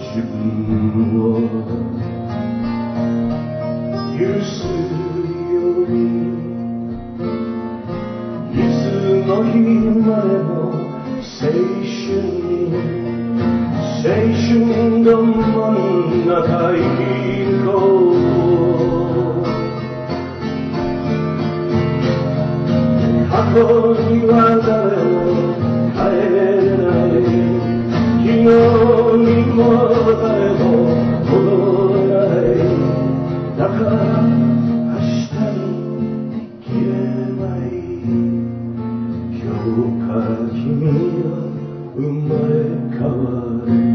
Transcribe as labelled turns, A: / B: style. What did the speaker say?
A: 自分を許すようにいつの日までも青春に青春の真ん中行こう過去には誰も帰れない昨日にも誰も戻らないだから明日に生きれない今日から君は生まれ変わる